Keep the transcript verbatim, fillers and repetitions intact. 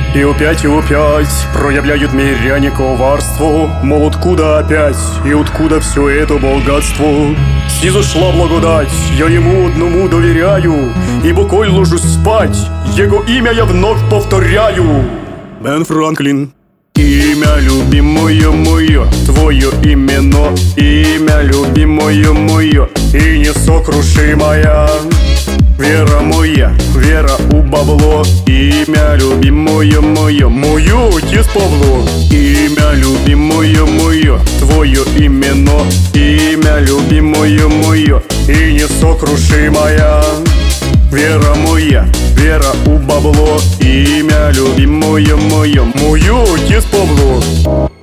И опять и опять проявляют миряне коварство. Мол, откуда опять и откуда все это богатство? Снизошла благодать, я ему одному доверяю, и покой ложусь спать, его имя я вновь повторяю. Бен Франклин. Имя любимое мое, твое имено, имя любимое мое и несокрушимая. Вера моя, вера у бабло, имя любимое мое, мое отец Павло. Имя любимое мое, твое имено, имя любимое мое и несокрушимая. Вера моя, вера у бабло, имя любимое мое, мое отец Павло.